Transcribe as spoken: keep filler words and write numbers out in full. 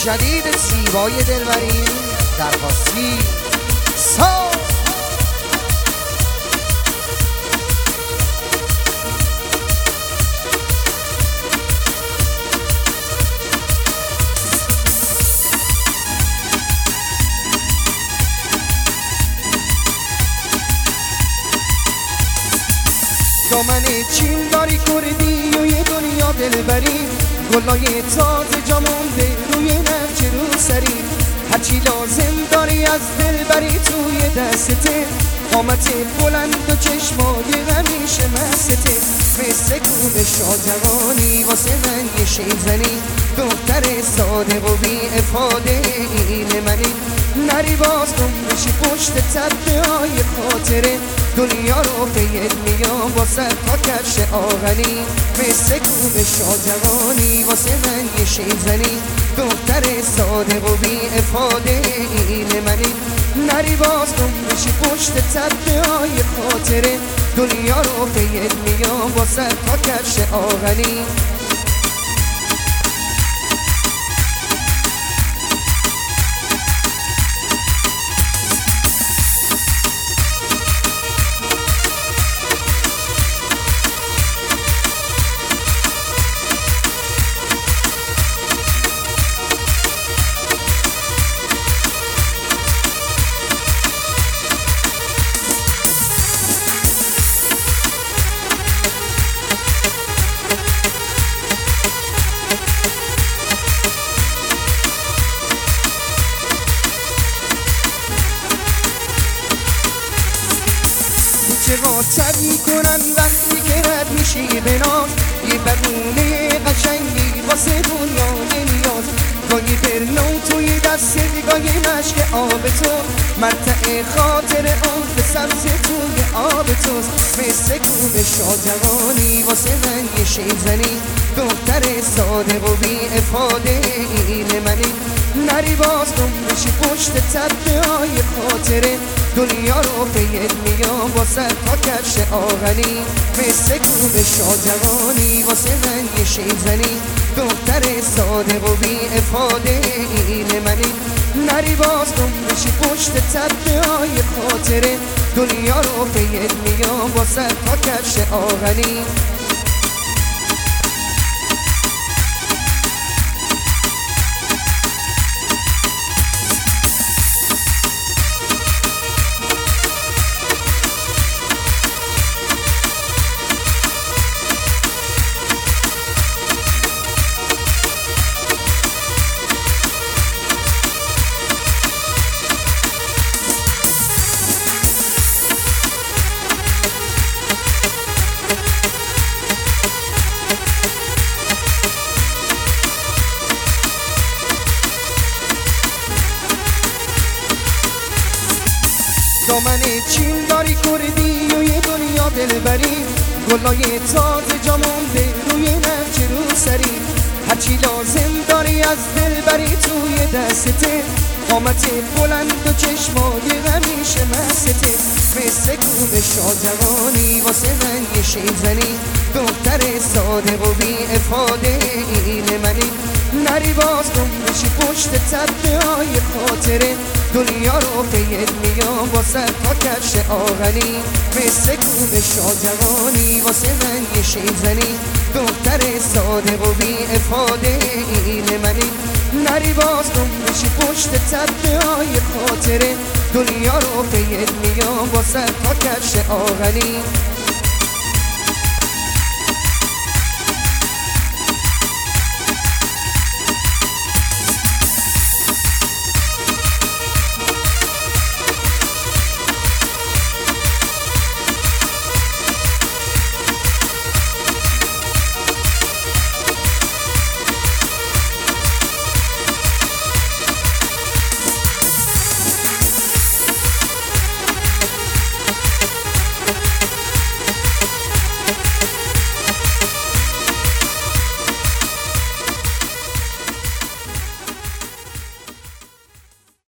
شدید زیبای دلبری درخواستی سا دامن چین داری کردی و یه دنیا دلبری گلای تازه جا مونده روی نقش رو سری هرچی لازم داری از دلبری توی دسته قامت بلند و چشمای همیشه مسته مثل کوب شاجوانی واسه من یه شیزنی دختر صادق و بی افاده این منی نری باز گم بشی پشت تپه های خاطره دنیا رو پید میام واسه تا کفش آغنی مثل کوب شاجوانی واسه من یه شیزنی دختر صادق و بی افاده این منی نری باز گم بشی پشت تپه های خاطره دنیا رو پید میام واسه تا کفش آغنی چرا تب میکنن وقتی که رد میشی به ناز یه بقونه قشنگی واسه دنیای نیاز گاهی برنو توی دست گاهی مشک آب تو مرتع خاطر آب سبز توی آب توست مثل کوب شاجوانی واسه من یه شیزنی دختر صادق و بی افاده این منی نری باز گم بشی پشت تپه های خاطره دنیا رو پید میام واسه تا کفش آغنی مثل کوب شاجوانی واسه من یه شیزنی دختر صادق و بی افاده این منی نری باز گم بشی پشت تپه های خاطره دنیا رو پید میام واسه تا کفش آغنی دامن چین داری کردی و یه دنیا دلبری گلای تازه جا مونده روی نقش رو سری هرچی لازم داری از دلبری توی دسته قامت بلند و چشمای همیشه مسته مثل کوب شاجوانی واسه من یه شیزنی دختر صادق و بی افاده این منی نری باز گم بشی پشت تپه های خاطره دنیا رو پید میام واسه تا کفش آغنی مثل کوب شاجوانی واسه من یه شیزنی دختر صادق و بی افاده این منی نری باز گم بشی پشت تپه های خاطره دنیا رو پید میام واسه تا کفش آغنی